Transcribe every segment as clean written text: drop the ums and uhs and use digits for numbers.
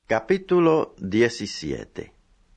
Capítulo 17.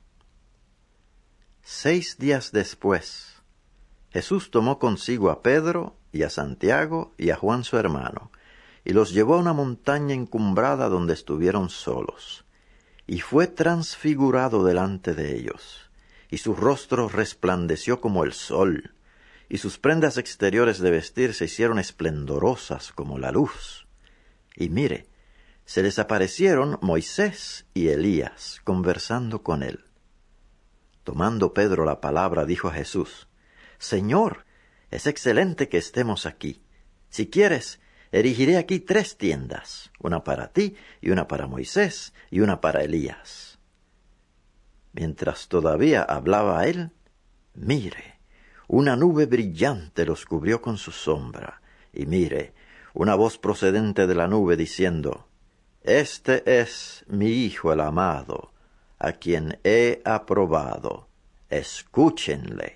6 días después, Jesús tomó consigo a Pedro y a Santiago y a Juan su hermano, y los llevó a una montaña encumbrada donde estuvieron solos. Y fue transfigurado delante de ellos, y su rostro resplandeció como el sol, y sus prendas exteriores de vestir se hicieron esplendorosas como la luz. Y mire, se les aparecieron Moisés y Elías conversando con él. Tomando Pedro la palabra, dijo a Jesús: Señor, es excelente que estemos aquí. Si quieres, erigiré aquí 3 tiendas, una para ti, y una para Moisés, y una para Elías. Mientras todavía hablaba él, mire, una nube brillante los cubrió con su sombra, y mire, una voz procedente de la nube diciendo: Este es mi Hijo el amado, a quien he aprobado, escúchenle.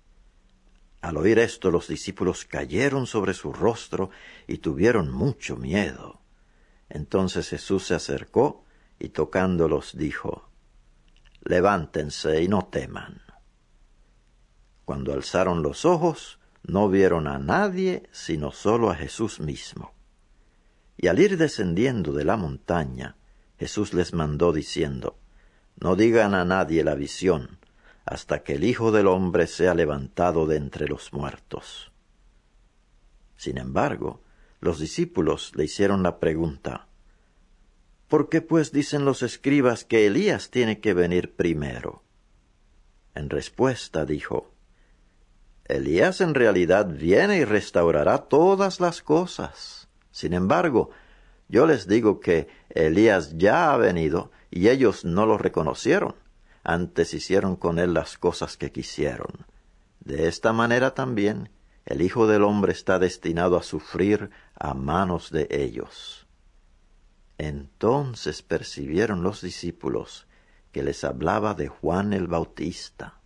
Al oír esto, los discípulos cayeron sobre su rostro y tuvieron mucho miedo. Entonces Jesús se acercó y tocándolos dijo: Levántense y no teman. Cuando alzaron los ojos, no vieron a nadie sino solo a Jesús mismo. Y al ir descendiendo de la montaña, Jesús les mandó diciendo: No digan a nadie la visión, hasta que el Hijo del Hombre sea levantado de entre los muertos. Sin embargo, los discípulos le hicieron la pregunta: ¿Por qué pues dicen los escribas que Elías tiene que venir primero? En respuesta dijo: Elías en realidad viene y restaurará todas las cosas. Sin embargo, yo les digo que Elías ya ha venido y ellos no lo reconocieron. Antes hicieron con él las cosas que quisieron. De esta manera también el Hijo del Hombre está destinado a sufrir a manos de ellos. Entonces percibieron los discípulos que les hablaba de Juan el Bautista.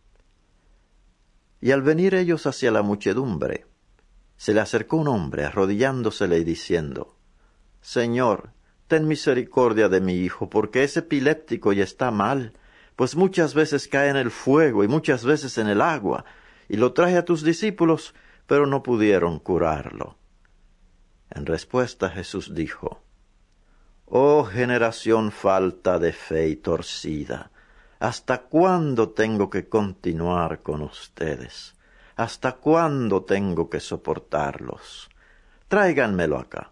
Y al venir ellos hacia la muchedumbre, se le acercó un hombre arrodillándosele y diciendo: Señor, ten misericordia de mi hijo, porque es epiléptico y está mal, pues muchas veces cae en el fuego y muchas veces en el agua, y lo traje a tus discípulos, pero no pudieron curarlo. En respuesta Jesús dijo: Oh generación falta de fe y torcida, ¿hasta cuándo tengo que continuar con ustedes? ¿Hasta cuándo tengo que soportarlos? Tráiganmelo acá.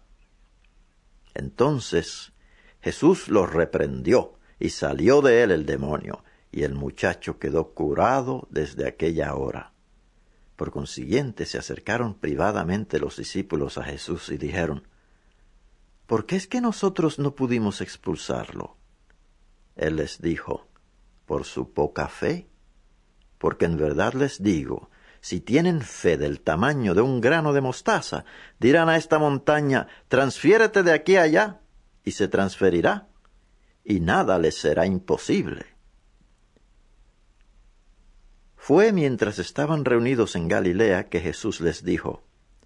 Entonces Jesús los reprendió, y salió de él el demonio, y el muchacho quedó curado desde aquella hora. Por consiguiente se acercaron privadamente los discípulos a Jesús y dijeron: ¿Por qué es que nosotros no pudimos expulsarlo? Él les dijo: Por su poca fe. Porque en verdad les digo, si tienen fe del tamaño de un grano de mostaza, dirán a esta montaña: transfiérete de aquí a allá, y se transferirá, y nada les será imposible. Fue mientras estaban reunidos en Galilea que Jesús les dijo: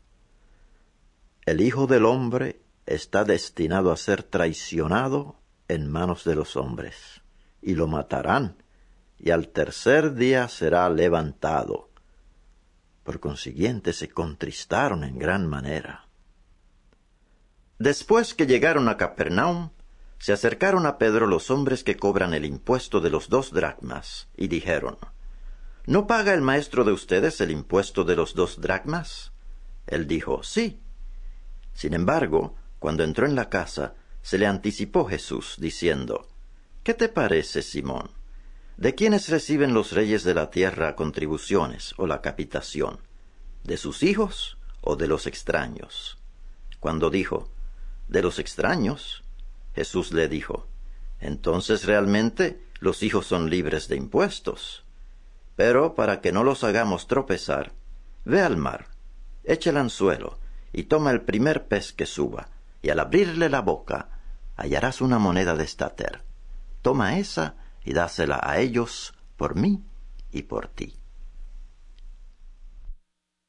El Hijo del Hombre está destinado a ser traicionado en manos de los hombres, y lo matarán, y al tercer día será levantado. Por consiguiente se contristaron en gran manera. Después que llegaron a Capernaum, se acercaron a Pedro los hombres que cobran el impuesto de los 2 dracmas, y dijeron: ¿No paga el maestro de ustedes el impuesto de los 2 dracmas? Él dijo: Sí. Sin embargo, cuando entró en la casa, se le anticipó Jesús, diciendo: ¿Qué te parece, Simón? ¿De quiénes reciben los reyes de la tierra contribuciones o la capitación? ¿De sus hijos o de los extraños? Cuando dijo: de los extraños, Jesús le dijo: entonces realmente los hijos son libres de impuestos. Pero para que no los hagamos tropezar, ve al mar, echa el anzuelo y toma el primer pez que suba, y al abrirle la boca hallarás una moneda de estater. Toma esa y dásela a ellos por mí y por ti.